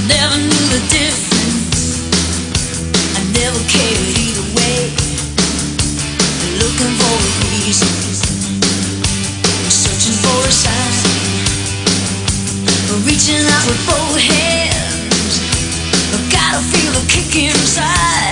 never knew the difference. I never cared either way. Looking for a reason, searching for a sign, reaching out with both hands. Gotta feel a kick inside.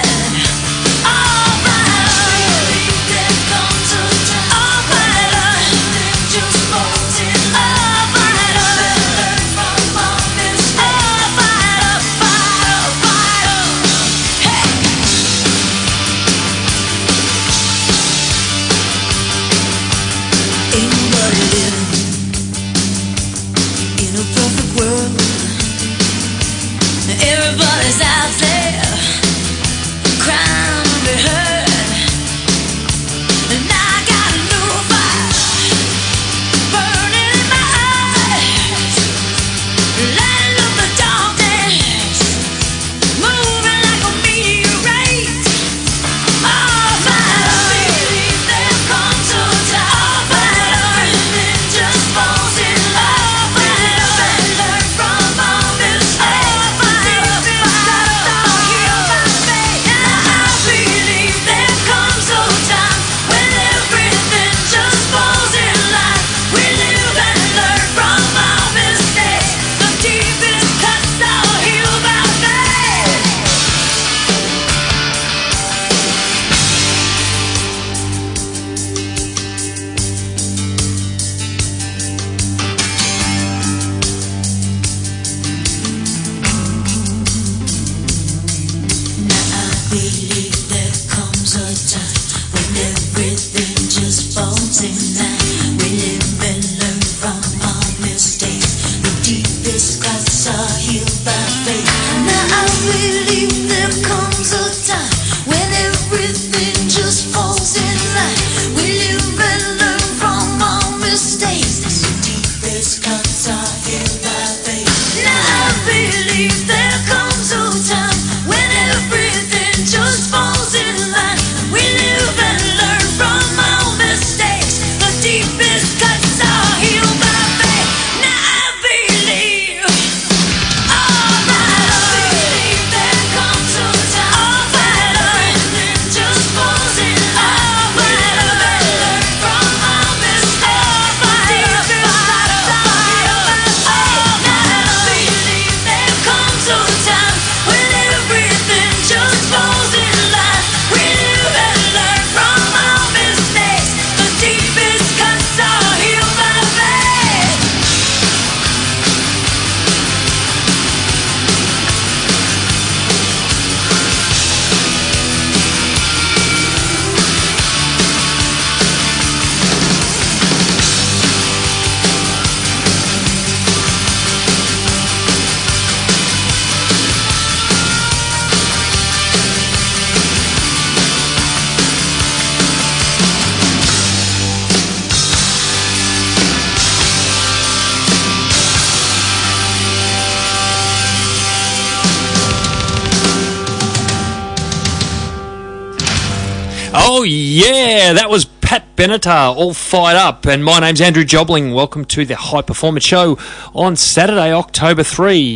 Everybody's out there crying to be heard, and I got a new fire burning in my eyes, lighting up the darkness, moving like a meteorite. Oh, fire, believe there comes a time when everything just falls in love. And learn from all mistakes. Oh yeah, that was Pat Benatar, all fired up. And my name's Andrew Jobling. Welcome to the High Performance Show on Saturday, October 3,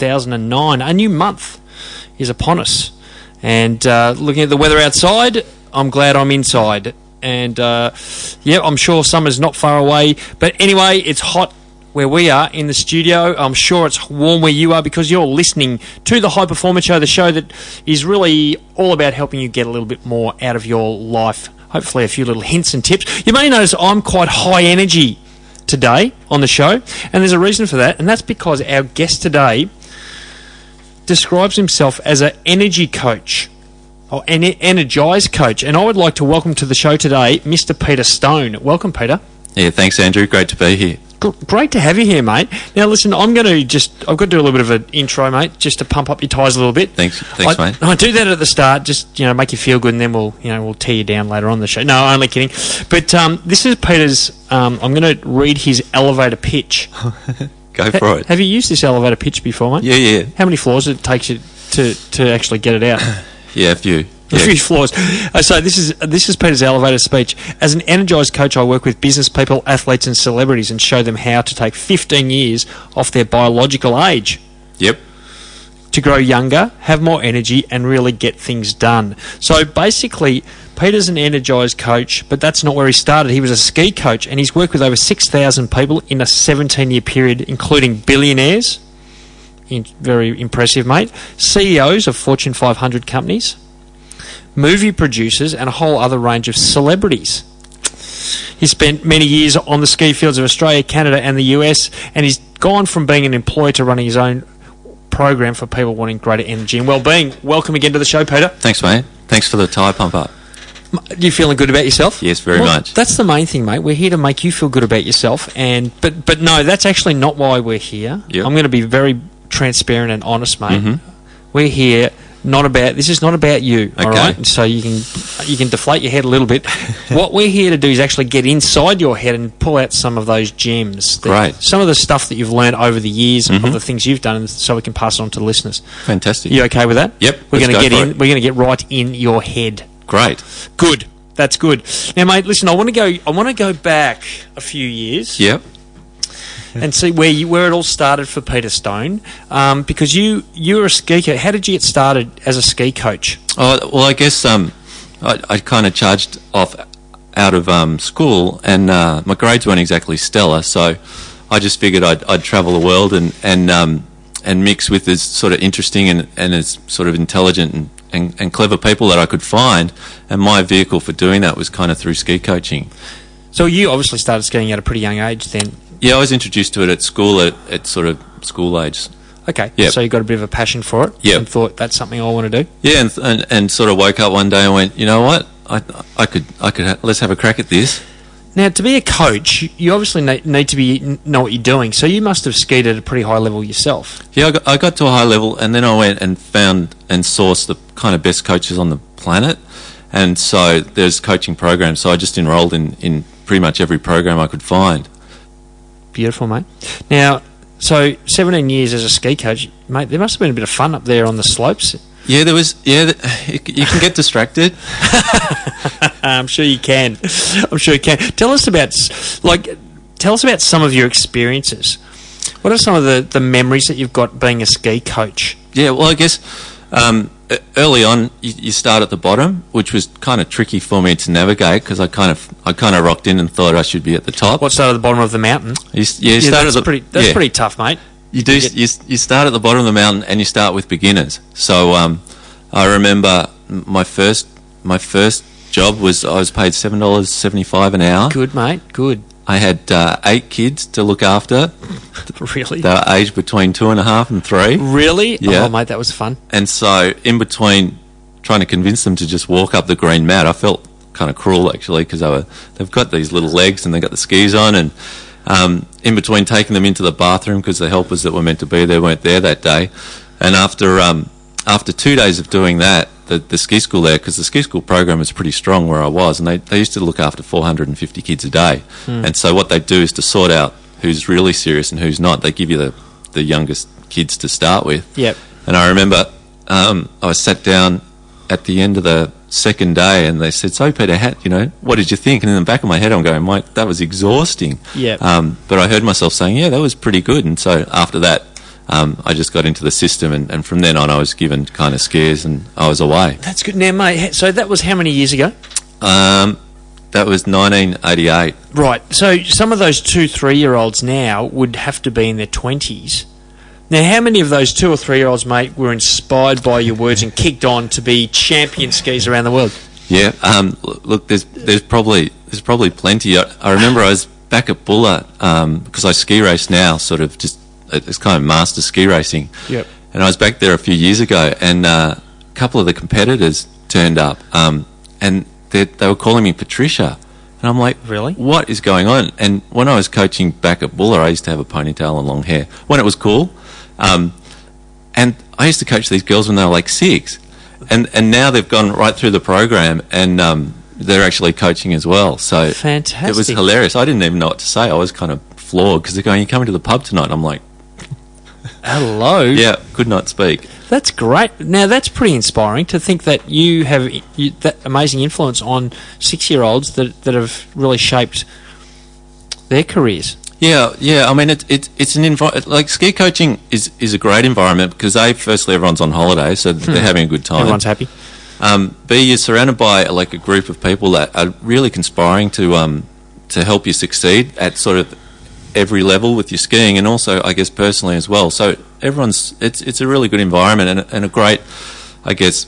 2009. A new month is upon us. And looking at the weather outside, I'm glad I'm inside. And yeah, I'm sure summer's not far away. But anyway, it's hot where we are in the studio. I'm sure it's warm where you are because you're listening to the High Performance Show, the show that is really all about helping you get a little bit more out of your life. Hopefully a few little hints and tips. You may notice I'm quite high energy today on the show, and there's a reason for that, and that's because our guest today describes himself as an energy coach, or an energized coach, and I would like to welcome to the show today Mr. Peter Stone. Welcome, Peter. Yeah, thanks, Andrew. Great to be here. Great to have you here, mate. Now, listen, I've got to do a little bit of an intro, mate, just to pump up your tyres a little bit. Thanks, mate. I do that at the start, just make you feel good, and then we'll tear you down later on in the show. No, only kidding. But this is Peter's. I'm going to read his elevator pitch. Go for it. Have you used this elevator pitch before, mate? Yeah. How many floors it takes you to actually get it out? Yeah, a few. A few floors. So this is Peter's elevator speech. As an energised coach, I work with business people, athletes and celebrities and show them how to take 15 years off their biological age. Yep. to grow younger, have more energy, and really get things done. So basically, Peter's an energised coach, but that's not where he started. He was a ski coach, and he's worked with over 6,000 people in a 17-year period, including billionaires. Very impressive, mate. CEOs of Fortune 500 companies, movie producers, and a whole other range of celebrities. He spent many years on the ski fields of Australia, Canada, and the US, and he's gone from being an employee to running his own program for people wanting greater energy and well-being. Welcome again to the show, Peter. Thanks, mate. Thanks for the tyre pump up. You feeling good about yourself? Yes, very much. That's the main thing, mate. We're here to make you feel good about yourself, but no, that's actually not why we're here. Yep. I'm going to be very transparent and honest, mate. Mm-hmm. We're here. This is not about you, all right? And so you can deflate your head a little bit. What we're here to do is actually get inside your head and pull out some of those gems. Great. Some of the stuff that you've learned over the years of the things you've done, so we can pass it on to the listeners. Fantastic. You okay with that? Yep. We're going to get right in your head. Great. Good. That's good. Now, mate, listen. I want to go back a few years. Yep. And see where it all started for Peter Stone, because you were a ski coach. How did you get started as a ski coach? Oh, well, I guess I kind of charged off out of school, and my grades weren't exactly stellar, so I just figured I'd travel the world and mix with as sort of interesting and as sort of intelligent and clever people that I could find, and my vehicle for doing that was kind of through ski coaching. So you obviously started skiing at a pretty young age then. Yeah, I was introduced to it at school at sort of school age. Okay, yep. So you got a bit of a passion for it, yep. And thought that's something I want to do. Yeah, and sort of woke up one day and went, you know what, I could let's have a crack at this. Now, to be a coach, you obviously need to know what you're doing. So you must have skied at a pretty high level yourself. Yeah, I got to a high level, and then I went and found and sourced the kind of best coaches on the planet. And so there's coaching programs. So I just enrolled in pretty much every program I could find. Beautiful, mate. Now, so 17 years as a ski coach, mate, there must have been a bit of fun up there on the slopes. Yeah, there was. Yeah, you can get distracted. I'm sure you can. Tell us about some of your experiences. What are some of the memories that you've got being a ski coach? Yeah, well, I guess early on you start at the bottom, which was kind of tricky for me to navigate because I kind of rocked in and thought I should be at the top. What, start at the bottom of the mountain? That's pretty tough, mate. You start at the bottom of the mountain and you start with beginners. So I remember my first job was I was paid $7.75 an hour. Good, mate. Good. I had 8 kids to look after. Really? They were aged between 2.5 and 3. Really? Yeah. Oh, mate, that was fun. And so in between trying to convince them to just walk up the green mat, I felt kind of cruel actually because they've got these little legs and they've got the skis on, and in between taking them into the bathroom because the helpers that were meant to be there weren't there that day. And after 2 days of doing that, the ski school there, because the ski school program was pretty strong where I was, and they used to look after 450 kids a day. And so what they do is to sort out who's really serious and who's not. They give you the youngest kids to start with. Yep. And I remember I was sat down at the end of the second day and they said, so Peter, what did you think? And in the back of my head I'm going, Mike, that was exhausting. Yep. But I heard myself saying, yeah, that was pretty good. And so after that, I just got into the system, and from then on I was given kind of scares and I was away. That's good. Now, mate, so that was how many years ago? That was 1988. Right. So some of those 2-3-year-olds now would have to be in their 20s. Now, how many of those 2 or 3-year-olds, mate, were inspired by your words and kicked on to be champion skiers around the world? Yeah. Look, there's probably plenty. I remember I was back at Bulla because I ski race now, sort of just. It's kind of master ski racing. Yep. And I was back there a few years ago, and a couple of the competitors turned up, and they were calling me Patricia. And I'm like, really? What is going on? And when I was coaching back at Bulla, I used to have a ponytail and long hair when it was cool. And I used to coach these girls when they were like 6. And now they've gone right through the program, and they're actually coaching as well. So fantastic. It was hilarious. I didn't even know what to say. I was kind of floored because they're going, "You're coming to the pub tonight?" And I'm like, hello. Yeah, could not speak. That's great. Now, that's pretty inspiring to think that you have that amazing influence on 6-year-olds that have really shaped their careers. Yeah. I mean, it's an like ski coaching is a great environment because firstly everyone's on holiday, so they're having a good time. Everyone's happy. B, you're surrounded by like a group of people that are really conspiring to help you succeed at sort of every level with your skiing, and also I guess personally as well. So it's a really good environment and a great, I guess,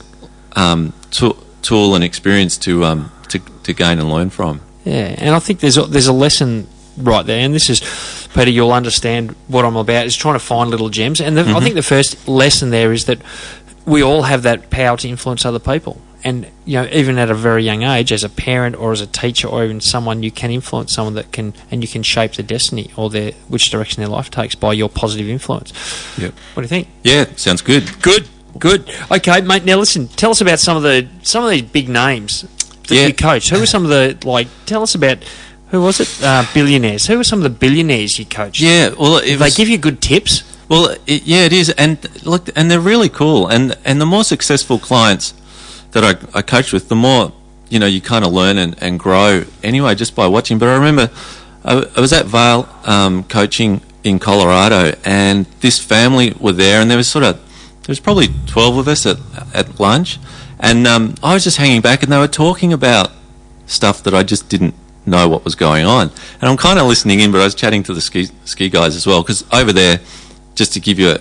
tool and experience to gain and learn from. Yeah, and I think there's a lesson right there, and this is, Peter, you'll understand what I'm about, is trying to find little gems. And I think the first lesson there is that we all have that power to influence other people. And, you know, even at a very young age, as a parent or as a teacher or even someone, you can influence someone and you can shape their destiny or which direction their life takes by your positive influence. Yep. What do you think? Yeah, sounds good. Good. Okay, mate, now listen, tell us about some of these big names that you coach. Who are some of the, tell us about, who was it? Billionaires. Who are some of the billionaires you coached? Yeah, well, they give you good tips? Well, it is, and look, and they're really cool. And the more successful clients that I coach with, the more you kind of learn and grow anyway just by watching. But I remember I was at Vail coaching in Colorado, and this family were there, and there was probably 12 of us at lunch, and I was just hanging back, and they were talking about stuff that I just didn't know what was going on. And I'm kind of listening in, but I was chatting to the ski guys as well, because over there, just to give you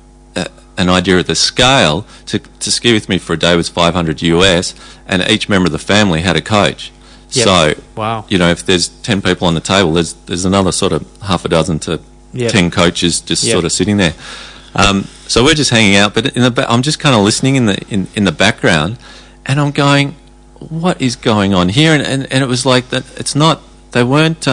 an idea of the scale, to ski with me for a day was $500 US, and each member of the family had a coach. Yep. So, wow. If there's 10 people on the table, there's another sort of half a dozen to 10 coaches just sort of sitting there. So we're just hanging out, but I'm just kind of listening in the background, and I'm going, what is going on here? And it was like that. It's not. They weren't.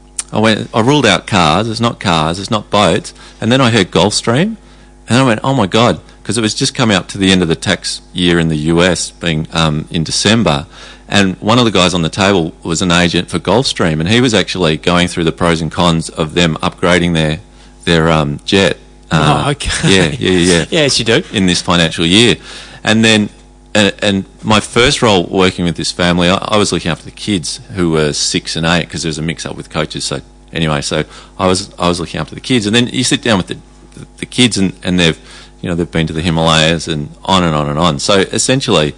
I ruled out cars. It's not cars. It's not boats. And then I heard Gulfstream, and I went, oh my God, because it was just coming up to the end of the tax year in the US, being in December. And one of the guys on the table was an agent for Gulfstream, and he was actually going through the pros and cons of them upgrading their jet. Okay. Yeah. Yes, you do. In this financial year. And then, and my first role working with this family, I was looking after the kids who were 6 and 8, because there was a mix-up with coaches. So anyway, I was looking after the kids. And then you sit down with the kids, and they've been to the Himalayas and on and on and on. So essentially,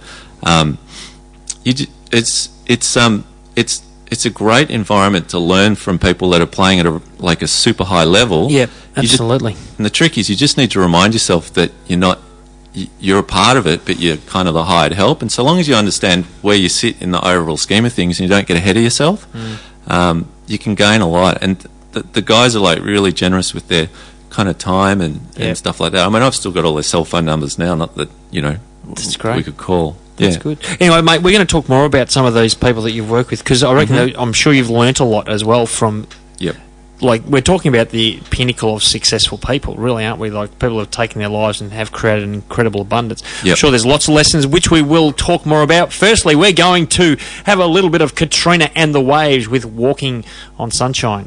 it's a great environment to learn from people that are playing at a super high level. Yeah, absolutely. And the trick is you just need to remind yourself that you're a part of it, but you're kind of the hired help. And so long as you understand where you sit in the overall scheme of things and you don't get ahead of yourself, you can gain a lot. And the guys are really generous with their kind of time and stuff like that. I mean, I've still got all their cell phone numbers now, not that, That's great. we could call. That's good. Anyway, mate, we're going to talk more about some of these people that you've worked with, because I reckon I'm sure you've learnt a lot as well from... Yep. We're talking about the pinnacle of successful people, really, aren't we? Like, people have taken their lives and have created an incredible abundance. Yep. I'm sure there's lots of lessons which we will talk more about. Firstly, we're going to have a little bit of Katrina and the Waves with Walking on Sunshine.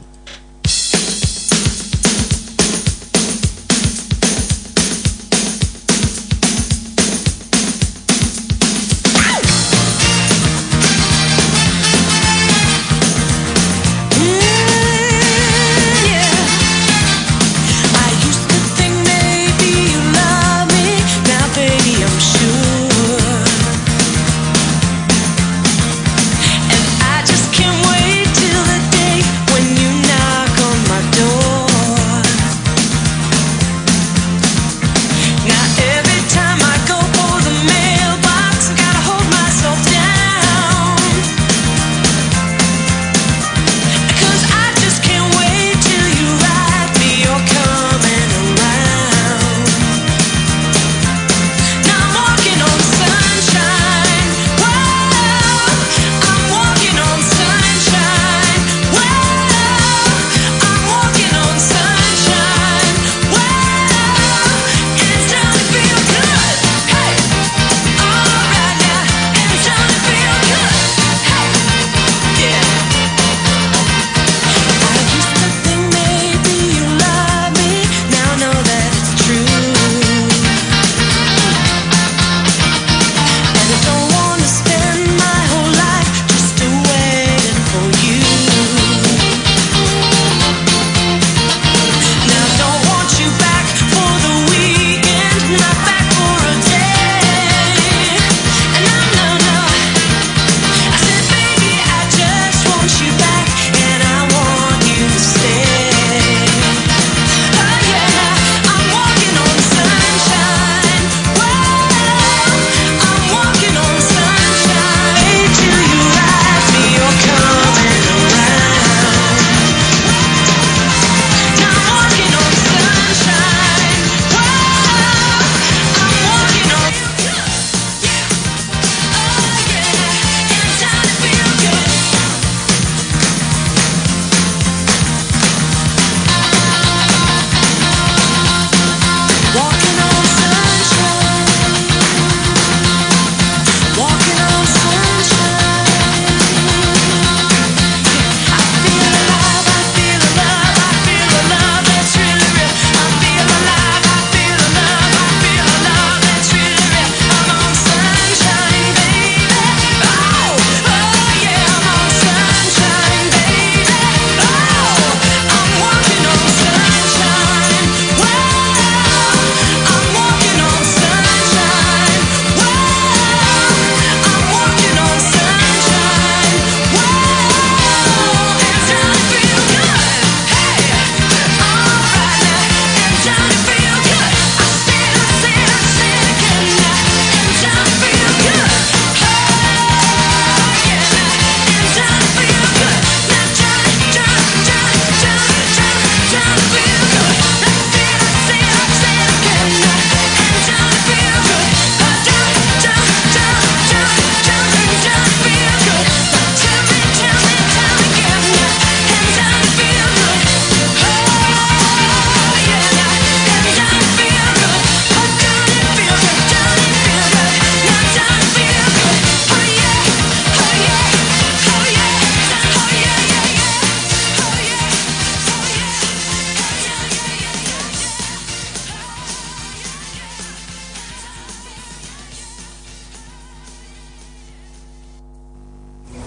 Can't wait till the day when you know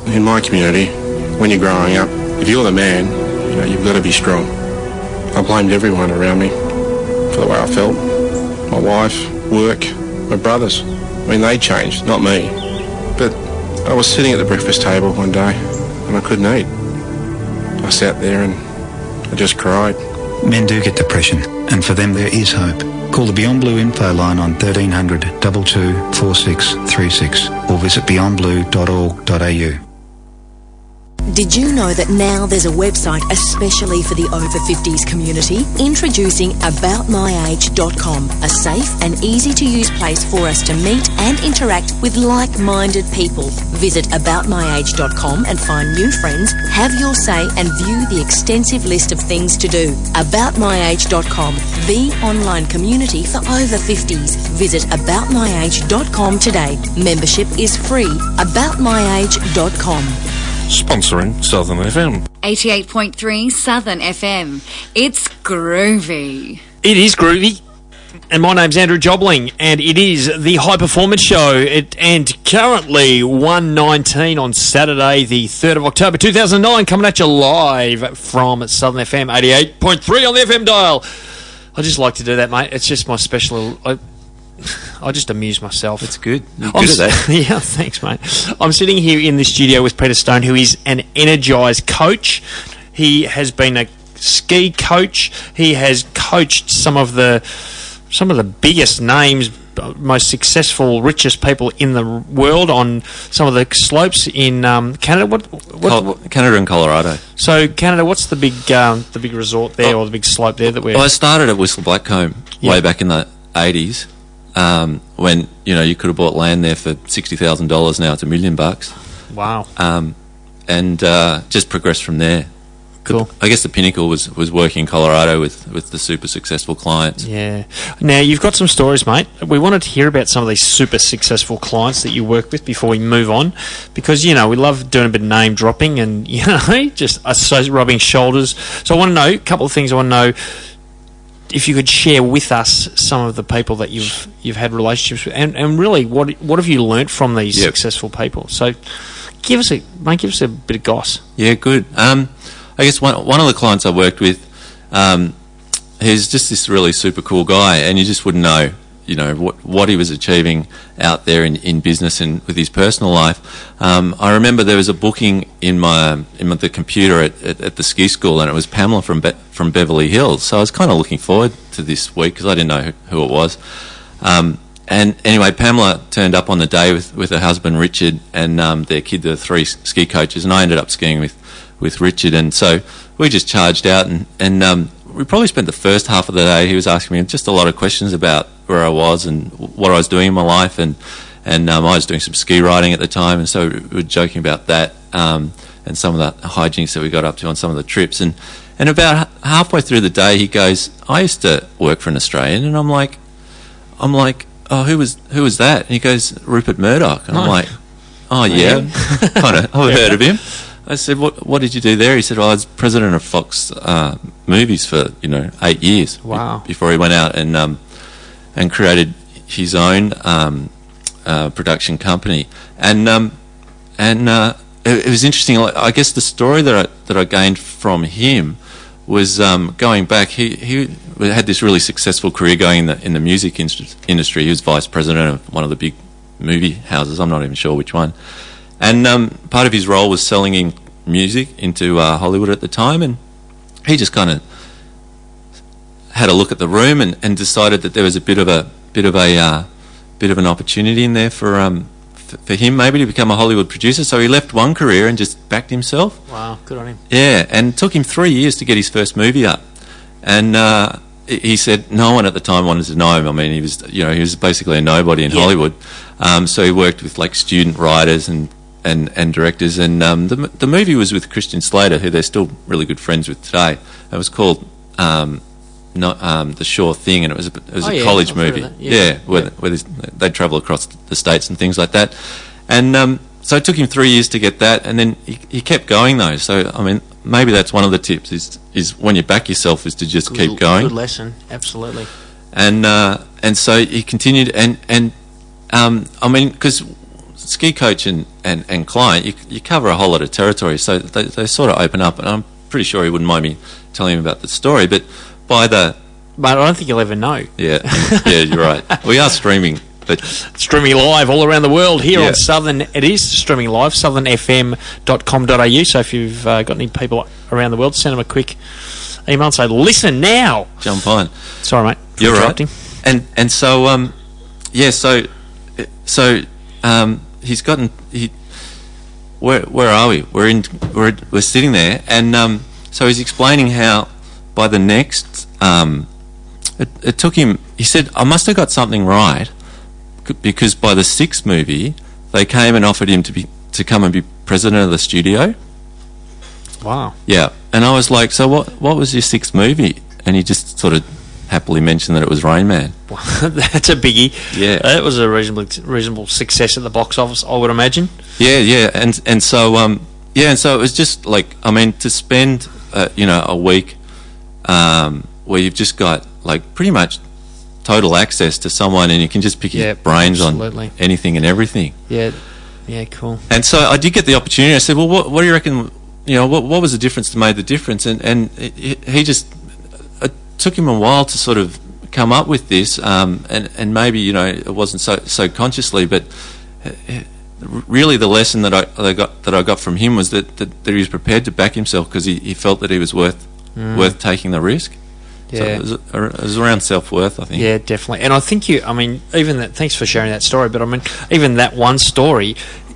In my community, when you're growing up, if you're the man, you've got to be strong. I blamed everyone around me for the way I felt. My wife, work, my brothers. They changed, not me. But I was sitting at the breakfast table one day and I couldn't eat. I sat there and I just cried. Men do get depression, and for them there is hope. Call the Beyond Blue info line on 1300 22 4636 or visit beyondblue.org.au. Did you know that now there's a website especially for the over 50s community? Introducing AboutMyAge.com, a safe and easy to use place for us to meet and interact with like-minded people. Visit AboutMyAge.com and find new friends, have your say and view the extensive list of things to do. AboutMyAge.com, the online community for over 50s. Visit AboutMyAge.com today. Membership is free. AboutMyAge.com. Sponsoring Southern FM. 88.3 Southern FM. It's groovy. It is groovy. And my name's Andrew Jobling, and it is the High Performance Show. And currently 1:19 on Saturday, the 3rd of October 2009, coming at you live from Southern FM 88.3 on the FM dial. I just like to do that, mate. It's just my special. I just amuse myself. It's good. You're good at that. Yeah, thanks, mate. I'm sitting here in the studio with Peter Stone, who is an Energize coach. He has been a ski coach. He has coached some of the biggest names, most successful, richest people in the world on some of the slopes in Canada. Canada and Colorado. So Canada, what's the big resort there, or the big slope there that we're? Well, I started at Whistler Blackcomb way back in the 80s. When you could have bought land there for $60,000, now it's $1 million. Wow! And just progressed from there. Cool. I guess the pinnacle was working in Colorado with the super successful clients. Yeah. Now you've got some stories, mate. We wanted to hear about some of these super successful clients that you work with before we move on, because we love doing a bit of name dropping and just rubbing shoulders. So I want to know a couple of things. I want to know if you could share with us some of the people that you've had relationships with, and really what have you learnt from these successful people? So give us a bit of goss. Yeah, good. I guess one of the clients I worked with, he's just this really super cool guy, and you just wouldn't know, what he was achieving out there in business and with his personal life. I remember there was a booking in the computer at the ski school, and it was Pamela from Beverly Hills. So I was kind of looking forward to this week because I didn't know who it was. And anyway, Pamela turned up on the day with her husband Richard and their kid, the 3 ski coaches, and I ended up skiing with Richard. And so we just charged out, and we probably spent the first half of the day. He was asking me just a lot of questions about where I was and what I was doing in my life, and I was doing some ski riding at the time, and so we were joking about that and some of the hijinks that we got up to on some of the trips. And about halfway through the day, he goes, "I used to work for an Australian," and I'm like, "Oh, who was that?" And he goes, "Rupert Murdoch." And I'm like, "Oh yeah, kind of. I've heard of him." I said, "What did you do there?" He said, "Well, I was president of Fox Movies for 8 years." Wow. Before he went out and created his own production company, and it was interesting. I guess the story that I gained from him was going back. He had this really successful career going in the music industry. He was vice president of one of the big movie houses. I'm not even sure which one. And part of his role was selling in music into Hollywood at the time, and he just kind of had a look at the room and decided that there was a bit of an opportunity in there for him maybe to become a Hollywood producer. So he left one career and just backed himself. Wow, good on him. Yeah, and it took him 3 years to get his first movie up. And he said no one at the time wanted to know him. I mean, he was basically a nobody in Hollywood. So he worked with like student writers and directors. And the movie was with Christian Slater, who they're still really good friends with today. It was called The Sure Thing, and it was a college movie. Where they'd travel across the states and things like that. And so it took him 3 years to get that, and then he kept going though. So I mean, maybe that's one of the tips is when you back yourself is to just keep going. Good lesson, absolutely. And so he continued, and I mean, because ski coach and and client, you cover a whole lot of territory, so they sort of open up, and I'm pretty sure he wouldn't mind me telling him about the story, but But I don't think you'll ever know. Yeah, you're right. We are streaming. But streaming live all around the world here Yeah. on Southern. It is streaming live, southernfm.com.au. So if you've got any people around the world, send them a quick email and say, listen now. jump on. Sorry, mate. for You're interrupting. right. And so he's gotten where are we? We're sitting there, and so he's explaining how by the next it took him. He said, I must have got something right, because by the 6th movie they came and offered him to come and be president of the studio. Wow. Yeah, and I was like, so what was your 6th movie? And he just sort of happily mentioned that it was Rain Man. That's a biggie. Yeah. It was a reasonable success at the box office, I would imagine. Yeah, and so it was just like, I mean, to spend a week where you've just got like pretty much total access to someone, and you can just pick his brains absolutely. on anything and everything. Yeah, cool. And so I did get the opportunity. I said, well, what do you reckon? What was the difference that made the difference? And he just, it took him a while to sort of come up with this, and maybe it wasn't so consciously, but really the lesson that I got from him was that he was prepared to back himself because he felt that he was worth taking the risk. Yeah. So it was around self-worth, I think. Yeah, definitely. And I think thanks for sharing that story, but I mean, even that one story,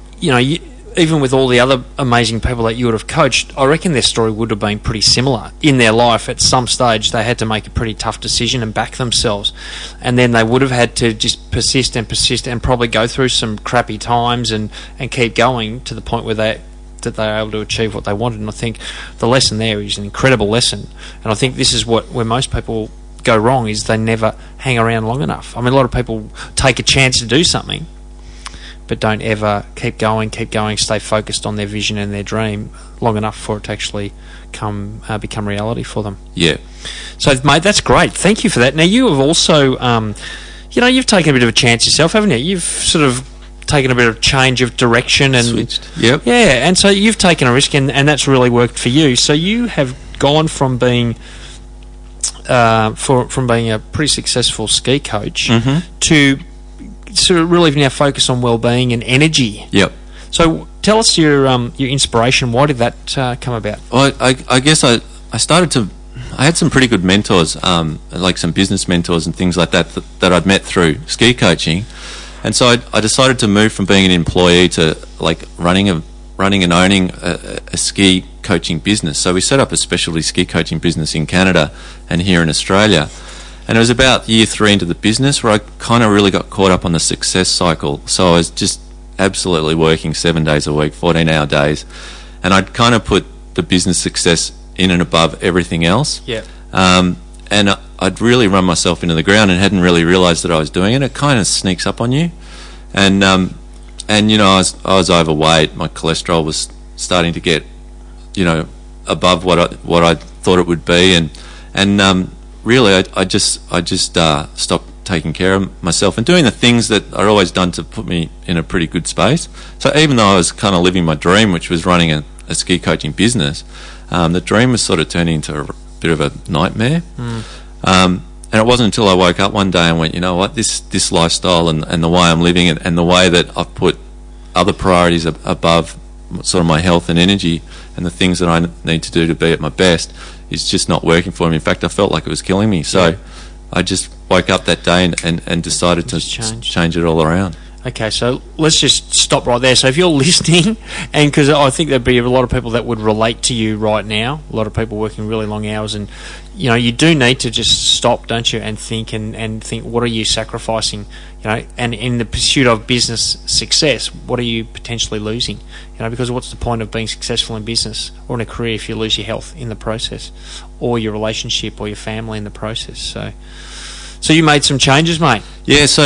even with all the other amazing people that you would have coached, I reckon their story would have been pretty similar. In their life, at some stage, they had to make a pretty tough decision and back themselves. And then they would have had to just persist and probably go through some crappy times and keep going to the point where they were able to achieve what they wanted. And I think the lesson there is an incredible lesson. And I think this is where most people go wrong, is they never hang around long enough. I mean, a lot of people take a chance to do something, but don't ever keep going, stay focused on their vision and their dream long enough for it to actually become reality for them. Yeah. So, mate, that's great. Thank you for that. Now, you have also, you've taken a bit of a chance yourself, haven't you? You've sort of taken a bit of change of direction and switched. Yep. Yeah, and so you've taken a risk, and that's really worked for you. So you have gone from being from being a pretty successful ski coach to sort of really now focus on well-being and energy. Yep. So tell us your inspiration. Why did that come about? Well, I guess I had some pretty good mentors, like some business mentors and things like that I'd met through ski coaching. And so I decided to move from being an employee to like running and owning a ski coaching business. So we set up a specialty ski coaching business in Canada and here in Australia. And it was about year 3 into the business where I kind of really got caught up on the success cycle. So I was just absolutely working 7 days a week, 14-hour days. And I'd kind of put the business success in and above everything else. Yeah. And I'd really run myself into the ground and hadn't really realised that I was doing it. It kind of sneaks up on you. And I was overweight. My cholesterol was starting to get, above what I thought it would be. And really, I just stopped taking care of myself and doing the things that I'd always done to put me in a pretty good space. So even though I was kind of living my dream, which was running a ski coaching business, the dream was sort of turning into a bit of a nightmare. And it wasn't until I woke up one day and went, you know what, this lifestyle and the way I'm living and the way that I've put other priorities above sort of my health and energy and the things that I need to do to be at my best is just not working for me. In fact, I felt like it was killing me. So I just woke up that day and decided to change it all around. Okay, so let's just stop right there. So if you're listening, and because I think there'd be a lot of people that would relate to you right now, a lot of people working really long hours, and you do need to just stop, don't you, and think think, what are you sacrificing, and in the pursuit of business success, what are you potentially losing, because what's the point of being successful in business or in a career if you lose your health in the process, or your relationship or your family in the process? So you made some changes, mate. So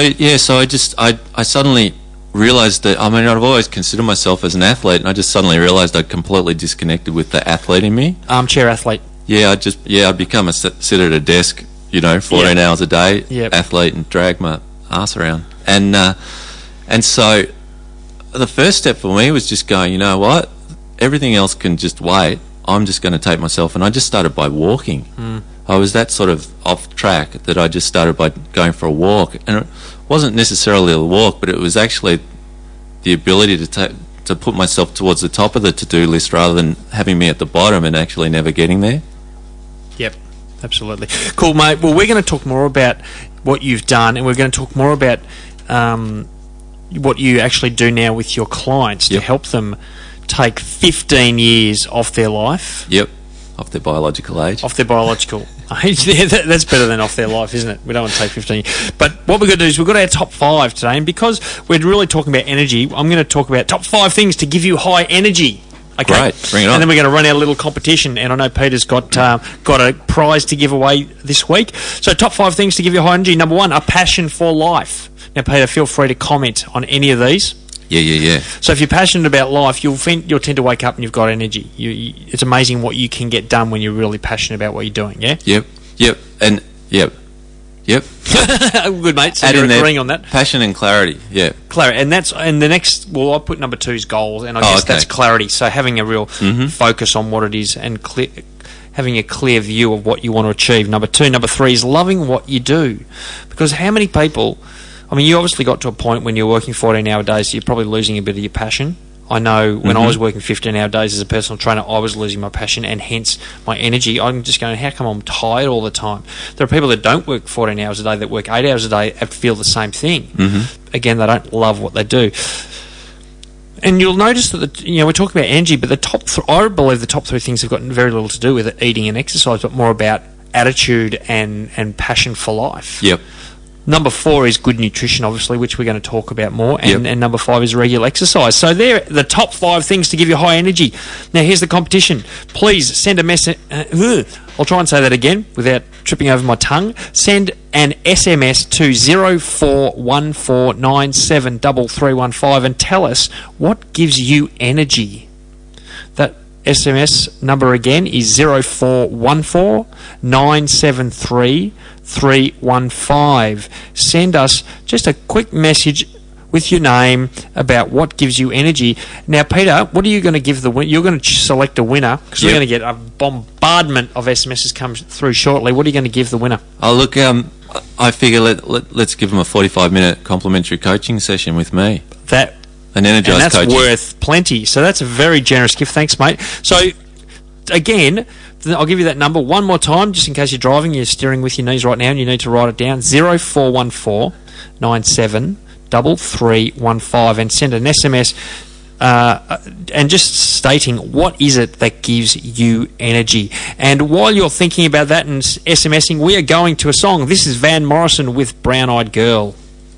I suddenly realised that, I mean, I've always considered myself as an athlete, and I just suddenly realised I'd completely disconnected with the athlete in me. Armchair athlete. I'd become sit at a desk, 14 hours a day, athlete, and drag my ass around. And so the first step for me was just going, you know what? Everything else can just wait. I'm just going to take myself. And I just started by walking. I was that sort of off track that I just started by going for a walk. And it wasn't necessarily a walk, but it was actually the ability to put myself towards the top of the to-do list rather than having me at the bottom and actually never getting there. Yep, absolutely. Cool, mate. Well, we're going to talk more about what you've done, and we're going to talk more about what you actually do now with your clients to help them take 15 years off their life. Yep, off their biological age. Off their biological age. Yeah, that's better than off their life, isn't it? We don't want to take 15 years. But what we're going to do is we've got our top 5 today, and because we're really talking about energy, I'm going to talk about top 5 things to give you high energy. Okay. Great, bring it on. And then we're going to run our little competition, and I know Peter's got a prize to give away this week. So top 5 things to give you high energy. Number 1, a passion for life. Now, Peter, feel free to comment on any of these. Yeah. So if you're passionate about life, you'll tend to wake up and you've got energy. It's amazing what you can get done when you're really passionate about what you're doing, yeah? Yep. Good, mate. So Add you're in there agreeing on that. Passion and clarity, yeah. Clarity. And the next, well, I put number 2 is goals, and I guess that's clarity. So having a real focus on what it is and having a clear view of what you want to achieve. Number 2. Number 3 is loving what you do. Because how many people... I mean, you obviously got to a point when you're working 14-hour days, so you're probably losing a bit of your passion. I know when I was working 15-hour days as a personal trainer, I was losing my passion and hence my energy. I'm just going, how come I'm tired all the time? There are people that don't work 14 hours a day, that work 8 hours a day and feel the same thing. Again, they don't love what they do. And you'll notice that, we're talking about energy, but I believe the top 3 things have got very little to do with it, eating and exercise, but more about attitude and passion for life. Yep. Number 4 is good nutrition, obviously, which we're going to talk about more. And number 5 is regular exercise. So they're the top 5 things to give you high energy. Now, here's the competition. Please send a message. I'll try and say that again without tripping over my tongue. Send an SMS to 0414973315 and tell us what gives you energy. That SMS number again is 0414973315. Send us just a quick message with your name about what gives you energy. Now, Peter, what are you going to give the winner? You're going to select a winner because we're going to get a bombardment of SMSs come through shortly. What are you going to give the winner? Oh, look, I figure let's give them a 45-minute complimentary coaching session with me. An energised that's coaching. Worth plenty. So that's a very generous gift. Thanks, mate. So, again, I'll give you that number one more time, just in case you're driving, you're steering with your knees right now and you need to write it down. 0414973315 and send an SMS and just stating what is it that gives you energy. And while you're thinking about that and SMSing, we are going to a song. This is Van Morrison with Brown Eyed Girl.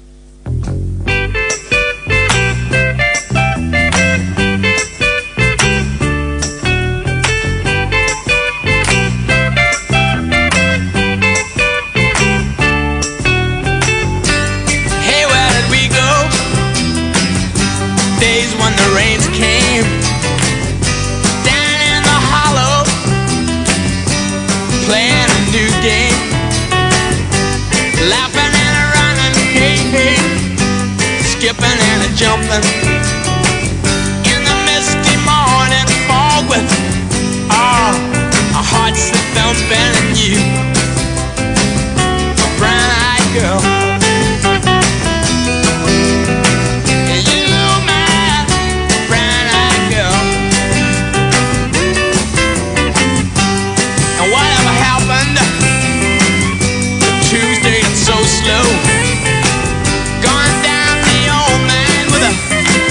Skipping and a jumping in the misty morning fog with our hearts that thumping and you, a brown-eyed girl. You, my brown-eyed girl. And whatever happened to Tuesday, it's so slow.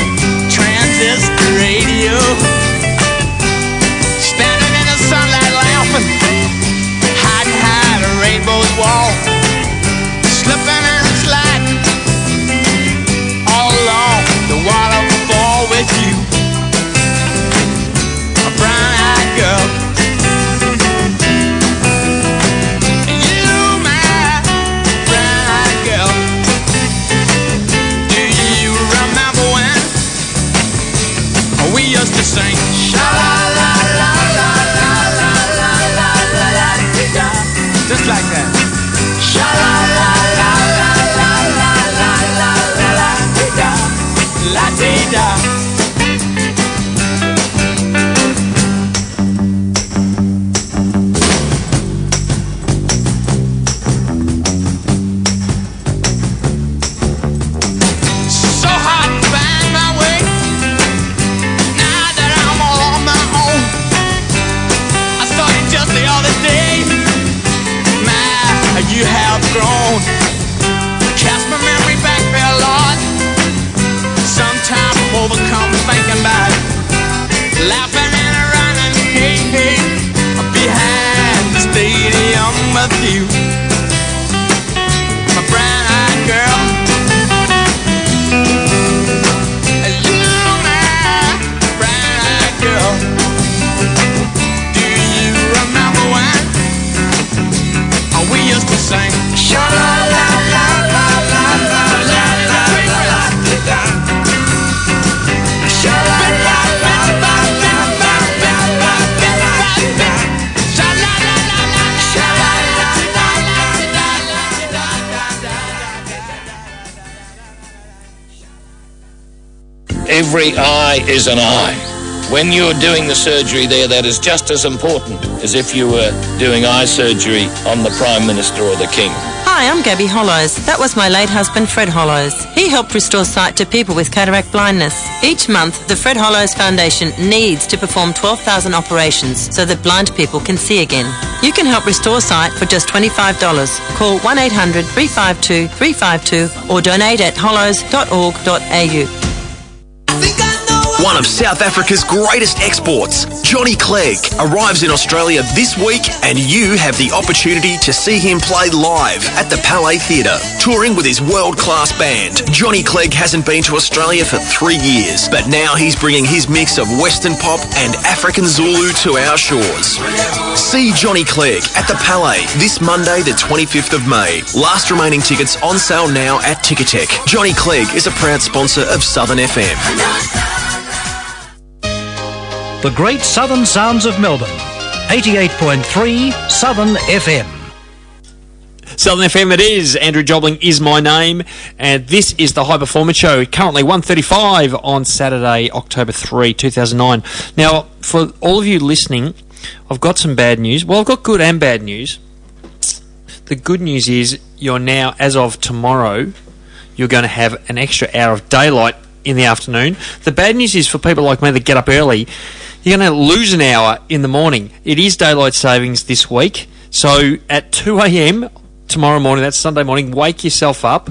Every eye is an eye. When you're doing the surgery there, that is just as important as if you were doing eye surgery on the Prime Minister or the King. Hi, I'm Gabby Hollows. That was my late husband, Fred Hollows. He helped restore sight to people with cataract blindness. Each month, the Fred Hollows Foundation needs to perform 12,000 operations so that blind people can see again. You can help restore sight for just $25. Call 1-800-352-352 or donate at hollows.org.au. One of South Africa's greatest exports, Johnny Clegg, arrives in Australia this week, and you have the opportunity to see him play live at the Palais Theatre. Touring with his world-class band, Johnny Clegg hasn't been to Australia for 3 years, but now he's bringing his mix of Western pop and African Zulu to our shores. See Johnny Clegg at the Palais this Monday, the 25th of May. Last remaining tickets on sale now at Ticketek. Johnny Clegg is a proud sponsor of Southern FM. The great southern sounds of Melbourne. 88.3 Southern FM. Southern FM it is. Andrew Jobling is my name, and this is the High Performance Show, currently 1:35 on Saturday, October 3, 2009. Now, for all of you listening, I've got some bad news. Well, I've got good and bad news. The good news is you're now, as of tomorrow, you're going to have an extra hour of daylight in the afternoon. The bad news is for people like me that get up early, you're going to lose an hour in the morning. It is daylight savings this week, so at 2 a.m. tomorrow morning, that's Sunday morning, wake yourself up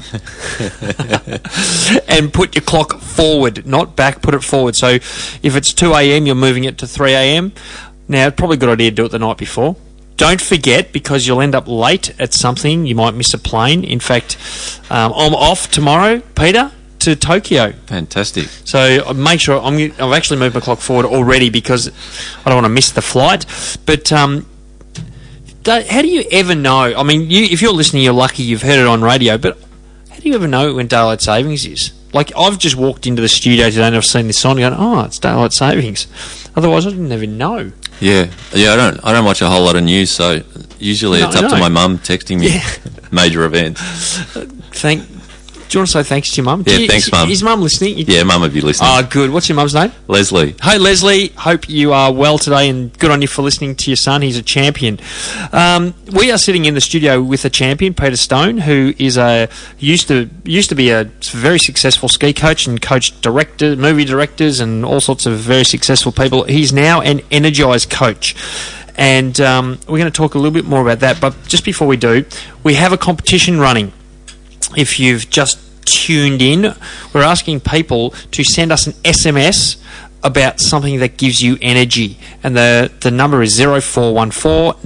and put your clock forward, not back, put it forward. So if it's 2 a.m, you're moving it to 3 a.m. Now, it's probably a good idea to do it the night before. Don't forget, because you'll end up late at something. You might miss a plane. In fact, I'm off tomorrow, Peter, to Tokyo. Fantastic. So make sure I've actually moved my clock forward already because I don't want to miss the flight. But how do you ever know? I mean, if you're listening, you're lucky you've heard it on radio, but how do you ever know when daylight savings is? Like, I've just walked into the studio today and I've seen this on and gone, oh, it's daylight savings. Otherwise, I didn't even know. Yeah. I don't watch a whole lot of news, so usually it's up to my mum texting me major events. Do you want to say thanks to your mum? Yeah, thanks, Mum. Is Mum listening? Yeah, Mum would be listening. Oh, good. What's your mum's name? Leslie. Hey, Leslie. Hope you are well today, and good on you for listening to your son. He's a champion. We are sitting in the studio with a champion, Peter Stone, who is used to be a very successful ski coach and coached movie directors and all sorts of very successful people. He's now an Energize coach. And we're going to talk a little bit more about that. But just before we do, we have a competition running. If you've just tuned in, we're asking people to send us an SMS about something that gives you energy. And the number is 0414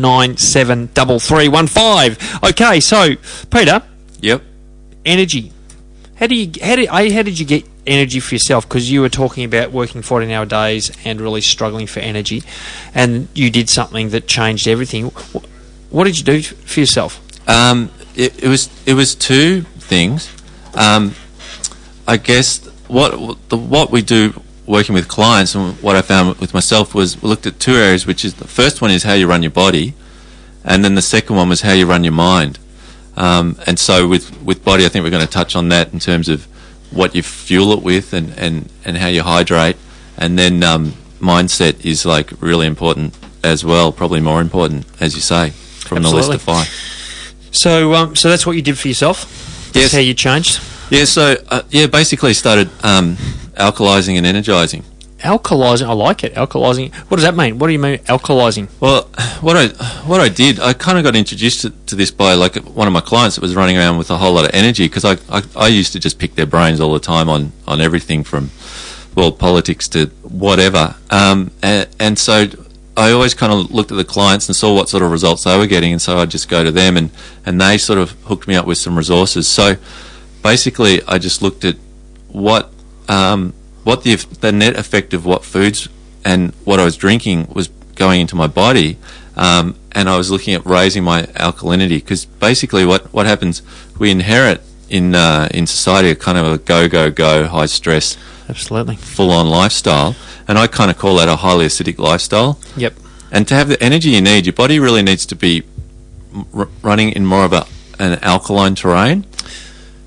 973315. Okay, so, Peter. Yep. Energy. How did you get energy for yourself? Because you were talking about working 14-hour days and really struggling for energy, and you did something that changed everything. What did you do for yourself? It was two things. I guess what we do working with clients, and what I found with myself, was we looked at two areas, which is the first one is how you run your body, and then the second one was how you run your mind. And so with body, I think we're going to touch on that in terms of what you fuel it with and how you hydrate, and then mindset is like really important as well, probably more important, as you say, from the list of 5. So that's what you did for yourself? That's Yes. how you changed? Yeah, so, basically started alkalizing and energizing. Alkalizing, I like it. Alkalizing. What does that mean? What do you mean, alkalizing? Well, what I did, I kind of got introduced to this by like one of my clients that was running around with a whole lot of energy, because I used to just pick their brains all the time on everything from world politics to whatever. And so I always kind of looked at the clients and saw what sort of results they were getting, and so I'd just go to them, and they sort of hooked me up with some resources. So basically, I just looked at what the net effect of what foods and what I was drinking was going into my body, and I was looking at raising my alkalinity, because basically what happens, we inherit in society a kind of a go, high stress, absolutely full-on lifestyle, and I kind of call that a highly acidic lifestyle. Yep. And to have the energy you need, your body really needs to be running in more of an alkaline terrain.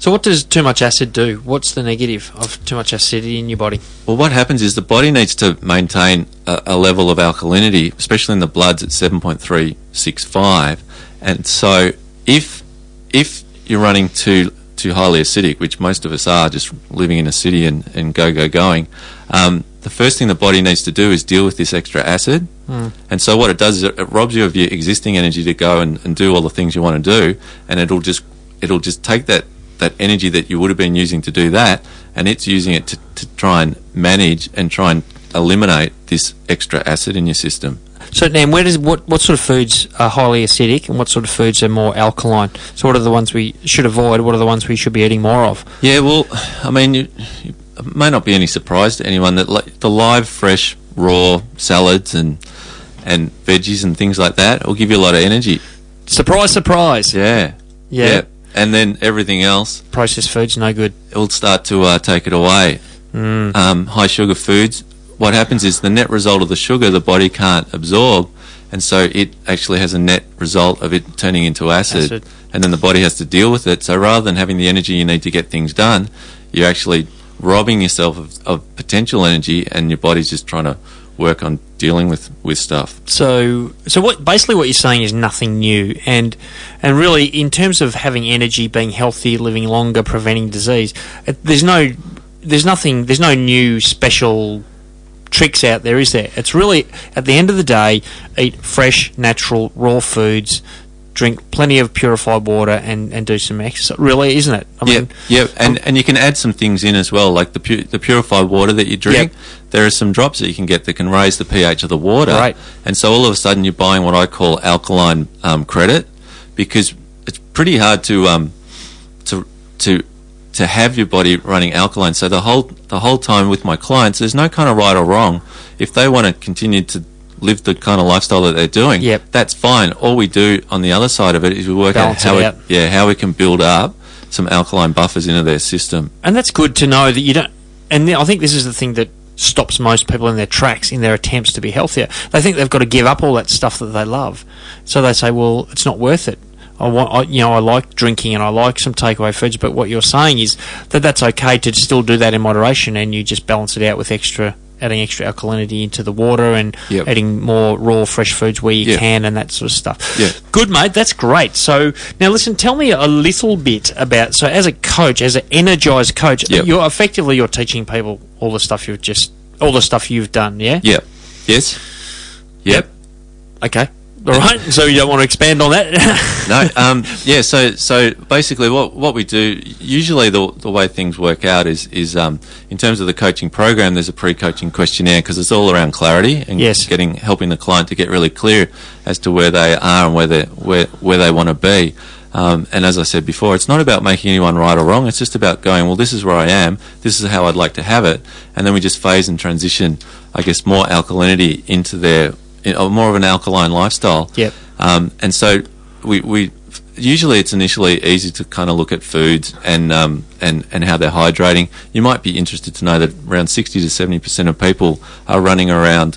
So what does too much acid do? What's the negative of too much acidity in your body? Well, what happens is the body needs to maintain a level of alkalinity, especially in the bloods at 7.365. And so if you're running too highly acidic, which most of us are, just living in a city and going, the first thing the body needs to do is deal with this extra acid. And so what it does is it robs you of your existing energy to go and do all the things you want to do, and it'll just take that energy that you would have been using to do that, and it's using it to try and manage and try and eliminate this extra acid in your system. So now, what sort of foods are highly acidic, and what sort of foods are more alkaline? So what are the ones we should avoid? What are the ones we should be eating more of? Yeah, well, I mean, it may not be any surprise to anyone that the live, fresh, raw salads and veggies and things like that will give you a lot of energy. Surprise, surprise. Yeah. And then everything else, processed foods, no good. It will start to take it away. High sugar foods. What happens is the net result of the sugar the body can't absorb, and so it actually has a net result of it turning into acid. And then the body has to deal with it. So rather than having the energy you need to get things done, you're actually robbing yourself of potential energy, and your body's just trying to work on dealing with stuff. So what you're saying is nothing new, and really in terms of having energy, being healthy, living longer, preventing disease, there's no new special tricks out there, is there? It's really, at the end of the day, eat fresh, natural, raw foods, drink plenty of purified water, and do some exercise. Really, isn't it? I mean, and you can add some things in as well, like the purified water that you drink. Yep. There are some drops that you can get that can raise the pH of the water. Right. And so all of a sudden you're buying what I call alkaline credit, because it's pretty hard to have your body running alkaline. So the whole time with my clients, there's no kind of right or wrong. If they want to continue to live the kind of lifestyle that they're doing, that's fine. All we do on the other side of it is we work out how we can build up some alkaline buffers into their system. And that's good to know that you don't. And I think this is the thing that stops most people in their tracks in their attempts to be healthier. They think they've got to give up all that stuff that they love, so they say, "Well, it's not worth it. I like drinking and I like some takeaway foods." But what you're saying is that that's okay to still do that in moderation, and you just balance it out with adding extra alkalinity into the water, and eating more raw, fresh foods where you can, and that sort of stuff. Yeah. Good, mate. That's great. So now listen, tell me a little bit about, so as a coach, as an energized coach, you're teaching people all the stuff you've done, yeah? Yeah. Yes. Yep. Okay. All right. So you don't want to expand on that? No. So basically, what we do usually, the way things work out is in terms of the coaching program, there's a pre-coaching questionnaire, because it's all around clarity and helping the client to get really clear as to where they are and where they want to be. And as I said before, it's not about making anyone right or wrong. It's just about going, well, this is where I am. This is how I'd like to have it, and then we just phase and transition, I guess, more alkalinity into their more of an alkaline lifestyle. Yep. And so we usually it's initially easy to kind of look at foods and how they're hydrating. You might be interested to know that around 60 to 70% of people are running around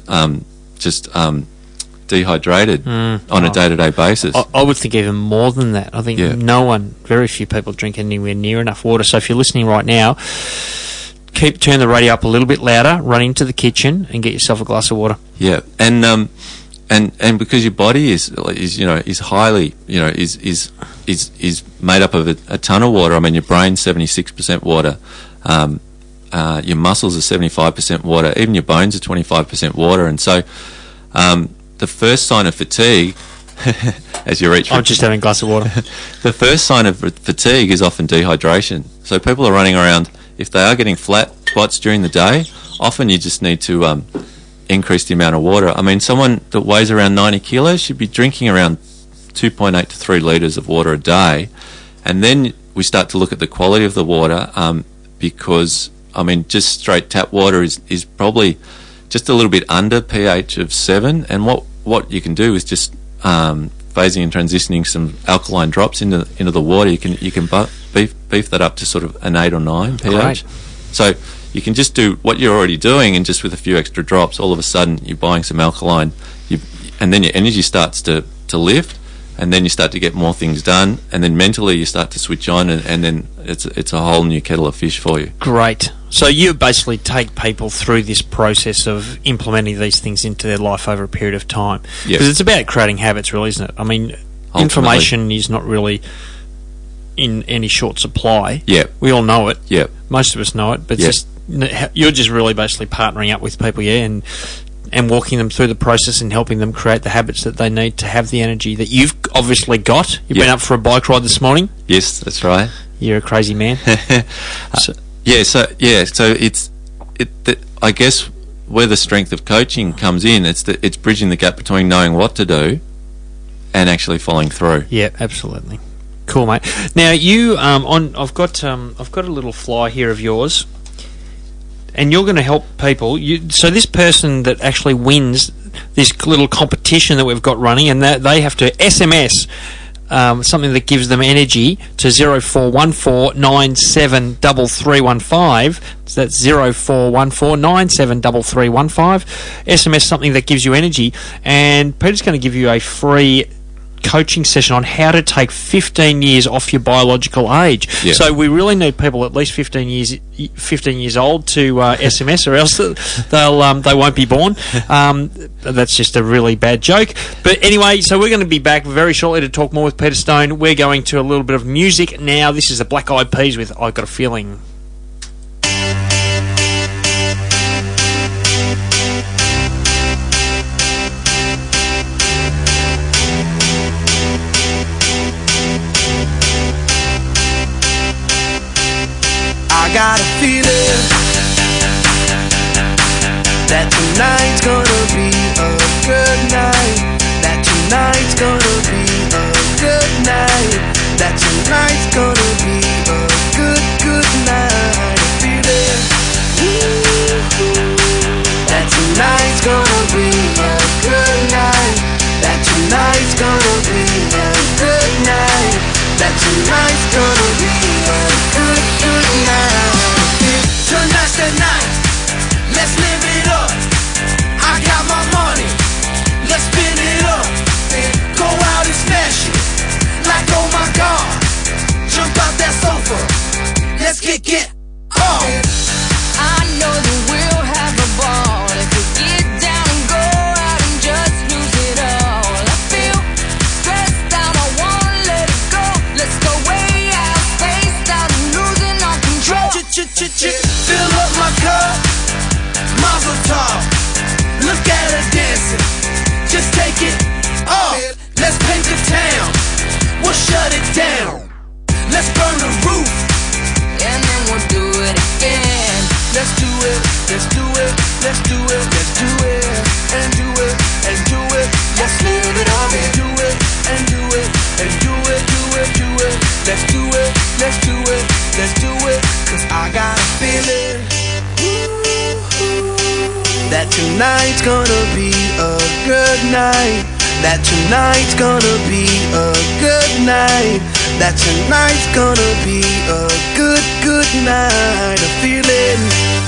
dehydrated on a day-to-day basis. I would think even more than that. I think very few people drink anywhere near enough water. So if you're listening right now, turn the radio up a little bit louder, run into the kitchen and get yourself a glass of water. Yeah, and because your body is highly, is made up of a ton of water. I mean, your brain's 76% water, your muscles are 75% water, even your bones are 25% water, and so the first sign of fatigue, as you reach, I'm just having a glass of water. The first sign of fatigue is often dehydration. So people are running around. If they are getting flat spots during the day, often you just need to increase the amount of water. I mean, someone that weighs around 90 kilos should be drinking around 2.8 to 3 litres of water a day. And then we start to look at the quality of the water, because, I mean, just straight tap water is probably just a little bit under pH of 7. And what you can do is just phasing and transitioning some alkaline drops into the water. You can beef that up to sort of an 8 or 9 pH. Right. So you can just do what you're already doing, and just with a few extra drops, all of a sudden you're buying some alkaline, and then your energy starts to lift, and then you start to get more things done, and then mentally you start to switch on, and then it's a whole new kettle of fish for you. Great. So you basically take people through this process of implementing these things into their life over a period of time. Yes. Because it's about creating habits, really, isn't it? I mean, Ultimately. information is not really in any short supply. Yeah. We all know it. Yeah. Most of us know it, but Yeah. you're just really basically partnering up with people, and walking them through the process and helping them create the habits that they need to have the energy that you've obviously got. You've been up for a bike ride this morning. Yes, that's right. You're a crazy man. So it's I guess where the strength of coaching comes in, it's bridging the gap between knowing what to do and actually following through. Yeah, absolutely. Cool, mate. Now you I've got a little fly here of yours, and you're going to help people. So this person that actually wins this little competition that we've got running, and that they have to SMS something that gives them energy to 0414973315. So that's 0414973315. SMS something that gives you energy, and Peter's going to give you a free coaching session on how to take 15 years off your biological age. Yeah. So we really need people at least 15 years old to SMS, or else they won't be born. That's just a really bad joke. But anyway, so we're going to be back very shortly to talk more with Peter Stone. We're going to a little bit of music now. This is the Black Eyed Peas with "I Got a Feeling." I got a feeling that tonight's gonna be a good night. That tonight's gonna be a good night. That tonight's gonna be a good night. A feeling that tonight's gonna be a good night. That tonight's gonna be a good night. That tonight's gonna be a good night. Tonight's the night, let's live it up. I got my money, let's spin it up. Go out and smash it, like oh my god. Jump out that sofa, let's kick it off. I know that we'll have a ball if we get down and go out and just lose it all. I feel stressed out, I wanna let it go. Let's go way out, spaced out, and losing all control. Fill up my cup, Mazel tov. Look at her dancing, just take it off. Let's paint the town, we'll shut it down. Let's burn the roof, and then we'll do it again. let's do it, let's do it, let's do it, let's do it, and do it, and do it. Let's live it up and do it, and do it, and do it, do it, do it. Let's do it, let's do it, let's do it. Cause I got a feeling that tonight's gonna be a good night. That tonight's gonna be a good night. That tonight's gonna be a good night. A feeling